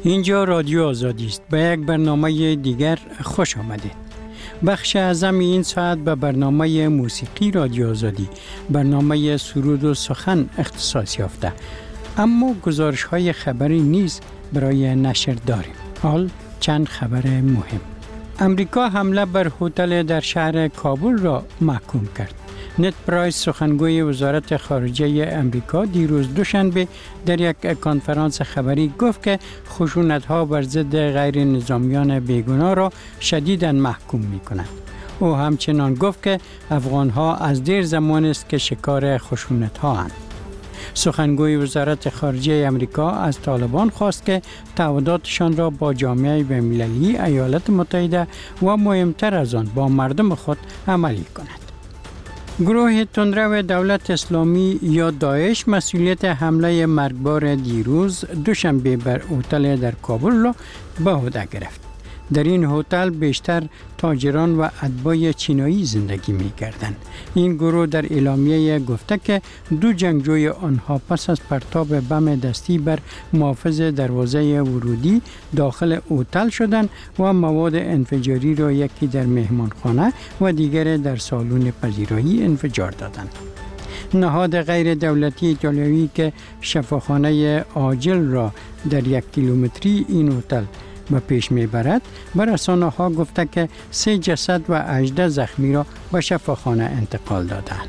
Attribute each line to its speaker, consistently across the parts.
Speaker 1: اینجا رادیو آزادی است. به یک برنامه دیگر خوش آمدید. بخش اعظم این ساعت به برنامه موسیقی رادیو آزادی، برنامه سرود و سخن اختصاص یافته. اما گزارش های خبری نیز برای نشر داریم. حال چند خبر مهم. امریکا حمله بر هتل در شهر کابل را محکوم کرد. نت پرایس سخنگوی وزارت خارجه امریکا دیروز دوشنبه در یک کنفرانس خبری گفت که خشونت‌ها بر ضد غیر نظامیان بیگناه را شدیداً محکوم می‌کنند. او همچنان گفت که افغان‌ها از دیر زمان است که شکار خشونت‌ها اند. سخنگوی وزارت خارجه امریکا از طالبان خواست که تعهداتشان را با جامعه بین‌المللی ایالات متحده و مهمتر از آن با مردم خود عملی کند. گروه تندرو دولت اسلامی یا داعش مسئولیت حمله مرگبار دیروز دوشنبه بر هتل در کابل را به عهده گرفت. در این هتل بیشتر تاجران و اتباع چینایی زندگی می کردند. این گروه در اعلامیه گفته که دو جنگجوی آنها پس از پرتاب بم دستی بر محافظ دروازه ورودی داخل هتل شدند و مواد انفجاری را یکی در مهمانخانه و دیگر در سالن پذیرایی انفجار دادند. نهاد غیر دولتی ایتالیایی که شفاخانه عاجل را در 1 کیلومتری این هتل به پیش میبرد بر رسانه‌ها گفته که 3 جسد و 18 زخمی را به شفاخانه انتقال دادند.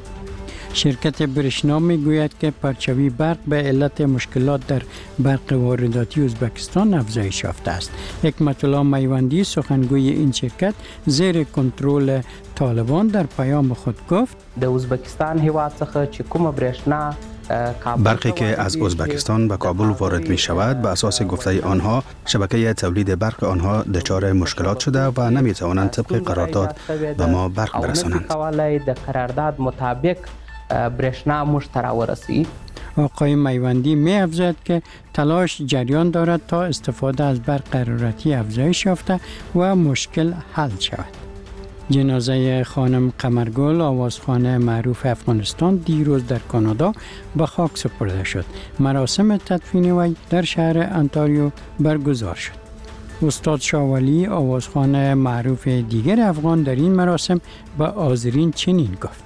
Speaker 1: شرکت برشنا میگوید که پرچاوی برق به علت مشکلات در برق وارداتی ازبکستان افزایش یافته است. حکمت الله میوندی سخنگوی این شرکت زیر کنترل طالبان در پیام خود گفت:
Speaker 2: د ازبکستان هیواد څخه چې کومه برېښنا
Speaker 3: برقی که از ازبکستان به کابل وارد می شود به اساس گفته آنها شبکه تولید برق آنها دچار مشکلات شده و نمی توانند طبق قرارداد به ما برق برسانند.
Speaker 2: د قرارداد مطابق برېښنا موږ ته راورسوي.
Speaker 1: آقای میوندی می افزاید که تلاش جریان دارد تا استفاده از برق حرارتی افزایش یافته و مشکل حل شود. جنازه خانم قمرگل آوازخوان معروف افغانستان دیروز در کانادا به خاک سپرده شد. مراسم تدفین وی در شهر انتاریو برگزار شد. استاد شاولی آوازخوان معروف دیگر افغان در این مراسم به حاضرین چنین گفت: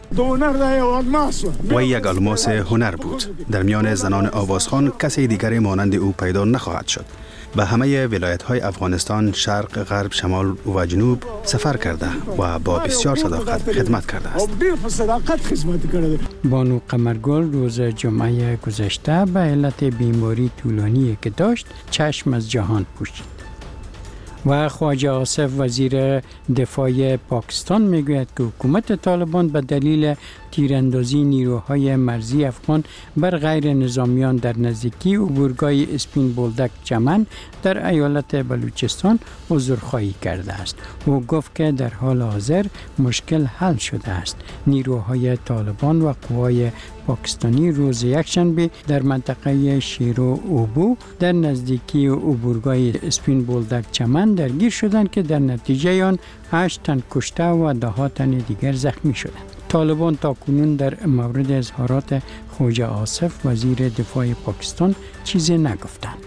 Speaker 3: وی یک الماس هنر بود. در میان زنان آوازخوان کسی دیگری مانند او پیدا نخواهد شد. به همه ولایت‌های افغانستان شرق، غرب، شمال و جنوب سفر کرده و با بسیار صداقت خدمت کرده است.
Speaker 1: بانو قمرگل روز جمعه گذشته به علت بیماری طولانی که داشت چشم از جهان پوشید. و خواجه آصف وزیر دفاع پاکستان میگوید که حکومت طالبان به دلیل تیراندازی نیروهای مرزی افغان بر غیر نظامیان در نزدیکی عبورگاه اسپین بولدک چمن در ایالت بلوچستان عذرخواهی کرده است. او گفت که در حال حاضر مشکل حل شده است. نیروهای طالبان و قوای پاکستانی روز یکشنبه در منطقه شیرو اوبو در نزدیکی عبورگاه اسپین بولدک چمن درگیر شدند که در نتیجه آن 8 تن کشته و 10 تن دیگر زخمی شدند. طالبان تاکنون در مورد اظهارات خواجه آصف وزیر دفاع پاکستان چیزی نگفتند.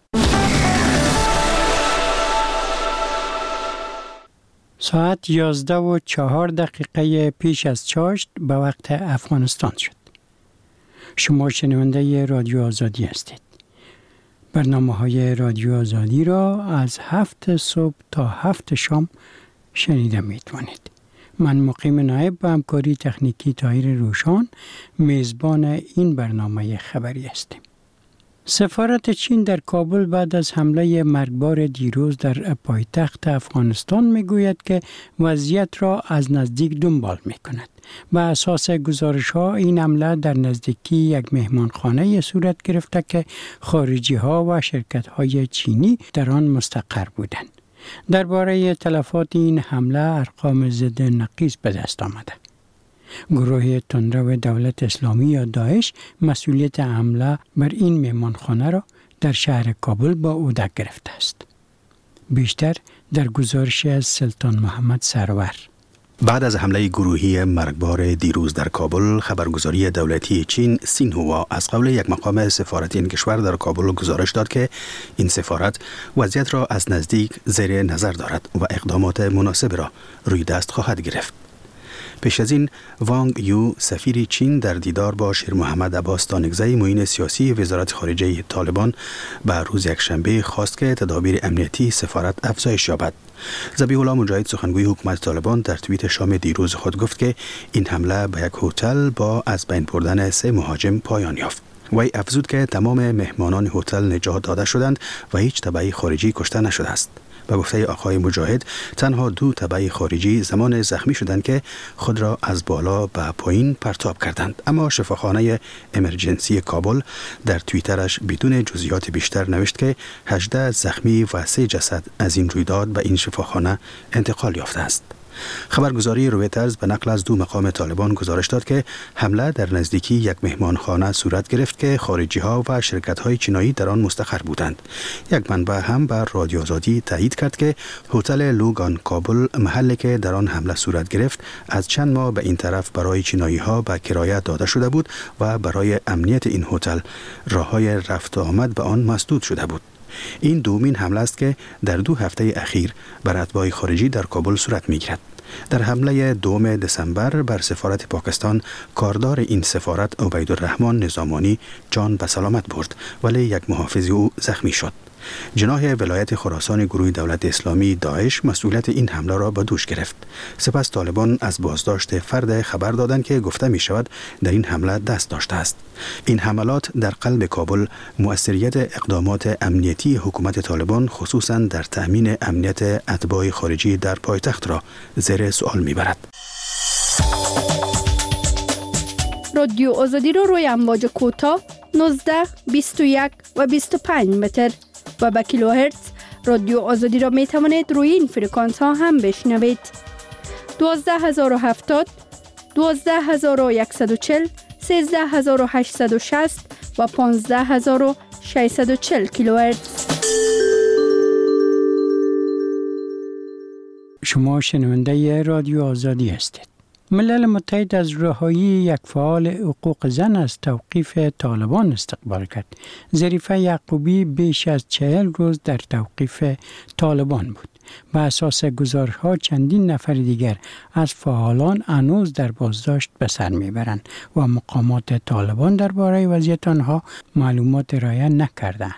Speaker 1: ساعت 11:04 پیش از چاشت به وقت افغانستان شد. شما شنونده رادیو آزادی هستید. برنامه‌های رادیو آزادی را از 7 صبح تا 7 شام شنیده می‌توانید. من مقیم نایب با همکاری تکنیکی طاهر روشان میزبان این برنامه خبری هستیم. سفارت چین در کابل بعد از حمله مرگبار دیروز در پایتخت افغانستان میگوید که وضعیت را از نزدیک دنبال میکند. به اساس گزارش‌ها این حمله در نزدیکی یک مهمانخانه صورت گرفته که خارجی‌ها و شرکت‌های چینی در آن مستقر بودند. درباره تلفات این حمله ارقام ضد نقیض به دست آمده. گروه تندرو دولت اسلامی یا داعش مسئولیت حمله بر این مهمانخانه را در شهر کابل به عهده گرفته است. بیشتر در گزارش از سلطان محمد سرور.
Speaker 3: بعد از حمله گروهی مرگبار دیروز در کابل، خبرگزاری دولتی چین سینهوا از قول یک مقام سفارتی این کشور در کابل گزارش داد که این سفارت وضعیت را از نزدیک زیر نظر دارد و اقدامات مناسب را روی دست خواهد گرفت. پیش از این وانگ یو سفیر چین در دیدار با شیر محمد عباس تانگزی معین سیاسی وزارت خارجه طالبان به روز یکشنبه خواست که تدابیر امنیتی سفارت افزایش یابد. ذبیح الله مجاهد سخنگوی حکومت طالبان در توییت شام دیروز خود گفت که این حمله به یک هتل با از بین بردن 3 مهاجم پایان یافت. وی افزود که تمام مهمانان هتل نجات داده شدند و هیچ تبعی خارجی کشته نشده است. به گفته آقای مجاهد تنها 2 تبعی خارجی زمان زخمی شدند که خود را از بالا به پایین پرتاب کردند، اما شفاخانه امرجنسی کابل در توییترش بدون جزئیات بیشتر نوشت که 18 زخمی و 3 جسد از این رویداد به این شفاخانه انتقال یافته است. خبرگزاری رویترز به نقل از 2 مقام طالبان گزارش داد که حمله در نزدیکی یک مهمانخانه صورت گرفت که خارجی ها و شرکت های چینایی در آن مستقر بودند. یک منبع هم بر رادیو آزادی تایید کرد که هتل لوگان کابل، محلی که در آن حمله صورت گرفت، از چند ماه به این طرف برای چینایی ها به کرایه داده شده بود و برای امنیت این هتل راههای رفت و آمد به آن مسدود شده بود. این دومین حمله است که در 2 هفته اخیر بر اتباع خارجی در کابل صورت می‌گیرد. در حمله 2 دسامبر بر سفارت پاکستان، کاردار این سفارت عبیدالرحمن نظامانی جان به سلامت برد، ولی یک محافظ او زخمی شد. جناح ولایت خراسان گروه دولت اسلامی داعش مسئولیت این حمله را به دوش گرفت. سپس طالبان از بازداشت فرد خبر دادند که گفته می شود در این حمله دست داشته است. این حملات در قلب کابل مؤثریت اقدامات امنیتی حکومت طالبان خصوصا در تأمین امنیت اتباع خارجی در پایتخت را زیر سوال می برد.
Speaker 4: رادیو آزادی رو روی امواج کوتاه 19، 21 و 25 متر و به کیلوهرتز رادیو آزادی را می توانید روی این فرکانس ها هم بشنوید. 12070، 12140، 13860 و 15640 کیلوهرتز.
Speaker 1: شما شنونده رادیو آزادی هستید. ملل متحد از رهایی یک فعال حقوق زن از توقیف طالبان استقبال کرد. ظریفه یعقوبی بیش از 40 روز در توقیف طالبان بود. به اساس گزارش‌ها چندین نفر دیگر از فعالان هنوز در بازداشت به سر میبرند و مقامات طالبان درباره وضعیت آنها معلومات ارائه نکردند.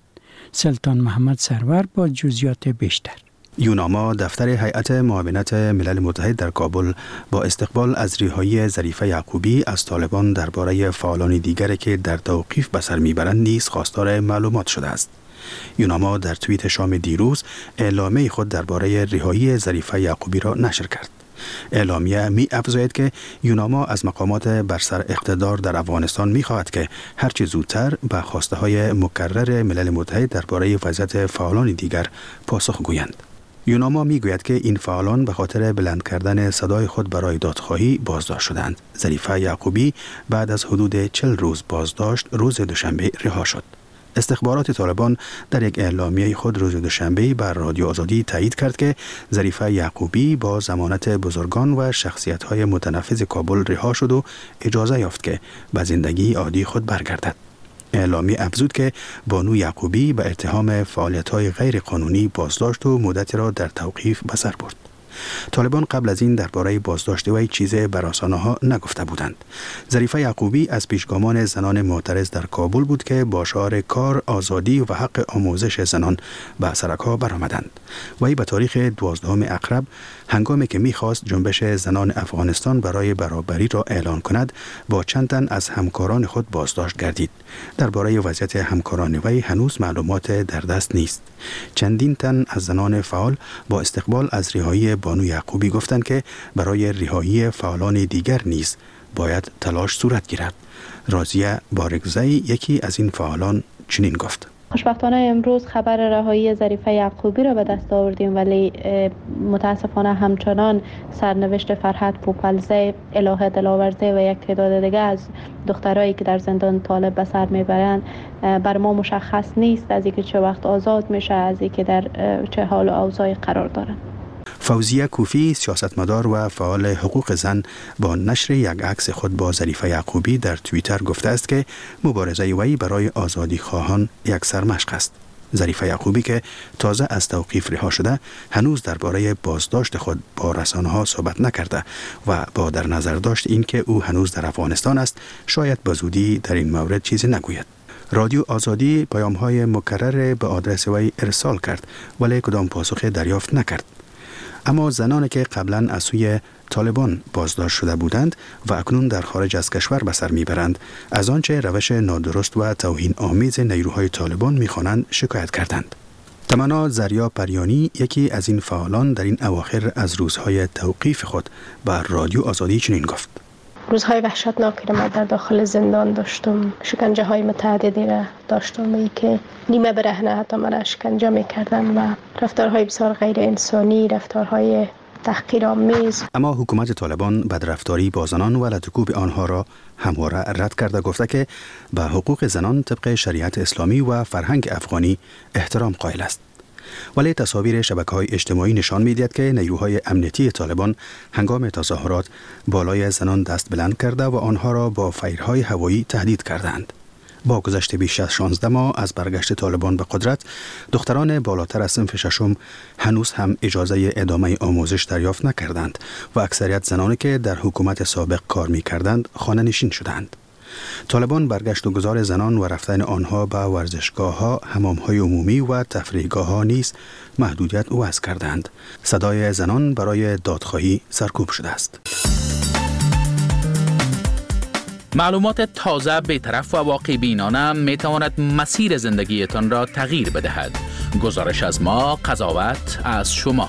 Speaker 1: سلطان محمد سرور با جزئیات بیشتر.
Speaker 3: یوناما دفتر هیئت معاونت ملل متحد در کابل با استقبال از رهایی ظریفه یعقوبی از طالبان درباره فعالان دیگری که در توقیف به سر میبرند نیز خواستار معلومات شده است. یوناما در توییت شام دیروز اعلامیه خود درباره رهایی ظریفه یعقوبی را نشر کرد. اعلامیه می افزاید که یوناما از مقامات بر سر اقتدار در افغانستان می خواهد که هرچه زودتر به خواسته های مکرر ملل متحد درباره وضعیت فعالان دیگر پاسخ گویند. یوناما می گوید که این فعالان به خاطر بلند کردن صدای خود برای دادخواهی بازداشت شدند. ظریفه یعقوبی بعد از حدود 40 روز بازداشت روز دوشنبه رها شد. استخبارات طالبان در یک اعلامیه خود روز دوشنبه بر رادیو آزادی تایید کرد که ظریفه یعقوبی با ضمانت بزرگان و شخصیت‌های متنفذ کابل رها شد و اجازه یافت که به زندگی عادی خود برگردد. اعلامیه افزود که بانو یعقوبی به اتهام فعالیت‌های غیر قانونی بازداشت و مدت را در توقیف به سر برد. طالبان قبل از این درباره بازداشت وی چیزی بر رسانه‌ها نگفته بودند. ظریفه یعقوبی از پیشگامان زنان معترض در کابل بود که با شعار کار، آزادی و حق آموزش زنان به سرک‌ها برآمدند. وی به تاریخ 12 اکتبر هنگامی که می‌خواست جنبش زنان افغانستان برای برابری را اعلان کند، با چند تن از همکاران خود بازداشت گردید. درباره وضعیت همکاران وی هنوز معلومات در دست نیست. چندین تن از زنان فعال با استقبال از رهایی بانو یعقوبی گفتند که برای رهایی فعالان دیگر نیز باید تلاش صورت گیرد. راضیه بارگزی یکی از این فعالان چنین گفت:
Speaker 5: خوشبختانه امروز خبر رهایی ظریفه یعقوبی را به دست آوردیم، ولی متاسفانه همچنان سرنوشت فرحت پوپلزی، الهه دلاورزی و یک تعداد دیگه از دخترایی که در زندان طالب به سر میبرند بر ما مشخص نیست، از اینکه چه وقت آزاد میشه، از اینکه در چه حال و اوضاعی قرار دارند.
Speaker 3: فوزیه کوفی، سیاستمدار و فعال حقوق زن، با نشر یک عکس خود با ظریفه یعقوبی در توییتر گفته است که مبارزه وی برای آزادی خواهان یک سرمشق است. ظریفه یعقوبی که تازه از توقیف رها شده، هنوز درباره بازداشت خود با رسانه‌ها صحبت نکرده و با در نظر داشت اینکه او هنوز در افغانستان است، شاید به زودی در این مورد چیزی نگوید. رادیو آزادی پیام‌های مکرر به آدرس وی ارسال کرد ولی کدام پاسخ دریافت نکرد. اما زنانی که قبلا از سوی طالبان بازداشت شده بودند و اکنون در خارج از کشور به سر میبرند، از آنچه روش نادرست و توهین آمیز نیروهای طالبان میخوانند شکایت کردند. تمنا زریا پریانی، یکی از این فعالان، در این اواخر از روزهای توقیف خود بر رادیو آزادی چنین گفت:
Speaker 5: روزهای وحشتناکی را من در داخل زندان داشتم، شکنجه های متعددی را داشتم، ای که نیمه برهنه حتی من را شکنجه میکردن و رفتارهای بسیار غیر انسانی، رفتارهای تحقیرآمیز. اما
Speaker 3: حکومت طالبان بدرفتاری با زنان و لطکوب آنها را همواره رد کرده، گفته که به حقوق زنان طبق شریعت اسلامی و فرهنگ افغانی احترام قائل است. ولی تصاویر شبکه‌های اجتماعی نشان می‌دهد که نیروهای امنیتی طالبان هنگام تظاهرات بالای زنان دست بلند کرده و آنها را با فیرهای هوایی تهدید کردند. با گذشت بیش از 16 ماه از برگشت طالبان به قدرت، دختران بالاتر از صنف ششم هنوز هم اجازه ادامه آموزش دریافت نکردند و اکثریت زنانی که در حکومت سابق کار می‌کردند خانه‌نشین شدند. طالبان برگشت و گذار زنان و رفتن آنها به ورزشگاه‌ها، حمام‌های عمومی و تفریحگاه‌ها نیز محدودیت وضع کردند. صدای زنان برای دادخواهی سرکوب شده است.
Speaker 6: معلومات تازه، بی‌طرف و واقع بینانه می تواند مسیر زندگیتان را تغییر بدهد. گزارش از ما، قضاوت از شما.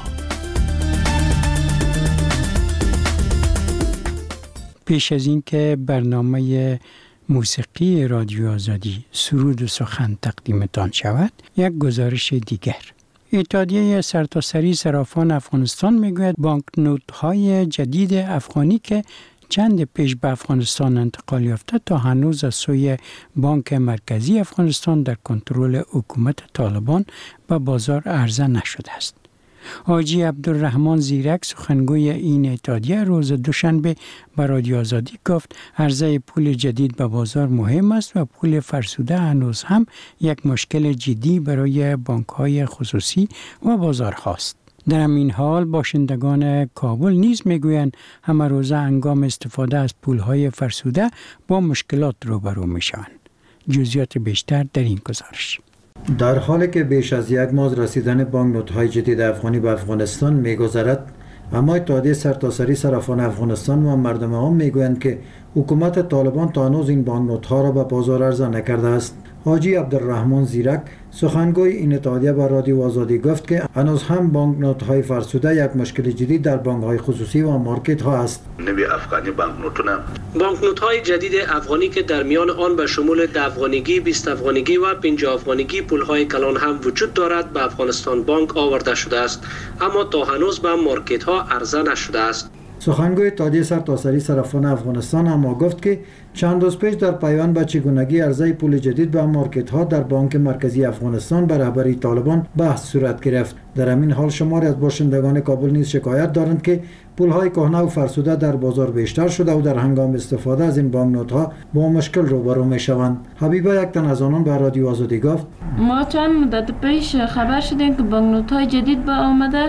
Speaker 1: پیش از این که برنامه موسیقی رادیو آزادی سرود و سخن تقدیمتان شود، یک گزارش دیگر. اتحادیه سرتاسری صرافان افغانستان میگوید بانکنوت‌های جدید افغانی که چند پیش به افغانستان انتقال یافته تا هنوز از سوی بانک مرکزی افغانستان در کنترل حکومت طالبان به بازار عرضه نشده است. حاجی عبدالرحمن زیرک، سخنگوی این اتحادیه، روز دوشنبه به رادیو آزادی گفت عرضه پول جدید به بازار مهم است و پول فرسوده هنوز هم یک مشکل جدی برای بانک‌های خصوصی و بازارهاست. در همین حال باشندگان کابل نیز میگویند همه روزه هنگام استفاده از پولهای فرسوده با مشکلات روبرو میشوند. جزئیات بیشتر در این گزارش.
Speaker 7: در حالی که بیش از یک ماه رسیدن بانکنوت‌های جدید افغانی به افغانستان می‌گذرد، اما اتحادیه سرتاسری صرافان افغانستان و مردم عام میگویند که حکومت طالبان تا هنوز این بانکنوت‌ها را به بازار عرضه نکرده است. حاجی عبدالرحمن زیرک، سخنگوی این اتحادیه به رادیو آزادی گفت که هنوز هم بانکنوت‌های فرسوده یک مشکل جدی در بانک‌های خصوصی و مارکت‌ها است.
Speaker 8: نوی افغانی بانکنوت‌های جدید افغانی که در میان آن به شمول 10 افغانیگی، 20 افغانیگی و 50 افغانیگی پول‌های کلان هم وجود دارد به افغانستان بانک آورده شده است، اما تا هنوز به مارکت‌ها عرضه نشده است.
Speaker 7: سخنگوی اتحادیه سرتاسری صرافان افغانستان هم گفت که چند روز پیش در پیوند به چگونگی عرضه پول جدید به مارکت‌ها در بانک مرکزی افغانستان به رهبری طالبان بحث صورت گرفت. در همین حال شماری از باشندگان کابل نیز شکایت دارند که پول‌های کهنه و فرسوده در بازار بیشتر شده و در هنگام استفاده از این بانکنوت‌ها با مشکل روبرو می‌شوند. حبیبه، یک تن از آنان به رادیو آزادی گفت:
Speaker 9: ما چند مدت پیش خبر شدیم که بانکنوت‌های جدید به آمده،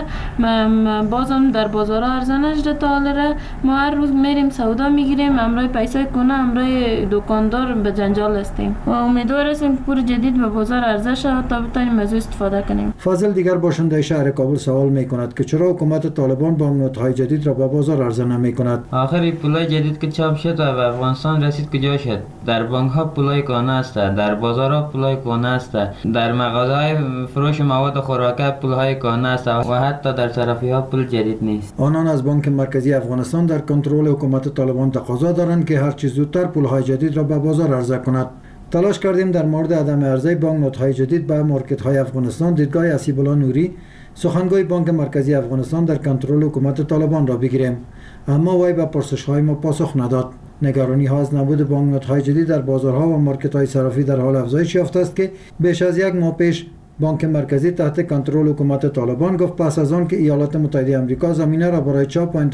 Speaker 9: بازم در بازار عرضه نشده. تا حالا ما هر روز میریم سودا میگیریم، امروز پیسه کنه، امروز دکاندار به جنجال هستیم و امیدوار هستیم که پول جدید به بازار عرضه شود تا بتونیم از استفاده کنیم.
Speaker 7: فاضل دیگر باشنده شهر کابل سوال می‌کند که چرا حکومت طالبان بانکنوت‌های جدید را به بازار عرضه نمی‌کند.
Speaker 10: آخر پولای جدید که چاپ شد و به افغانستان رسید کجا شد؟ در بانک‌ها پولای کهنه است، در بازارها پولای کهنه است، در مغازه‌های فروش مواد خوراکی پولهای کهنه است و حتی در صرافی‌ها پول جدید نیست.
Speaker 7: آنان از بانک مرکزی افغانستان در کنترل حکومت طالبان تقاضا دارند که هر چه زودتر پولهای جدید را به بازار عرضه کند. تلاش کردیم در مورد عدم عرضه بانکنوت‌های جدید به مارکت‌های افغانستان دیدگاه اسیب‌الله نوری، سخنگوی بانک مرکزی افغانستان در کنترل حکومت طالبان را بگیریم، اما وی به پرسش‌های ما پاسخ نداد. نگرانی‌ها از نبود بانکنوت‌های جدید در بازارها و مارکت‌های صرافی در حال افزایش یافته است که بیش از یک ماه پیش بانک مرکزی تحت کنترل حکومت طالبان گفت پس از آن که ایالات متحده آمریکا زمینه را برای چاپ و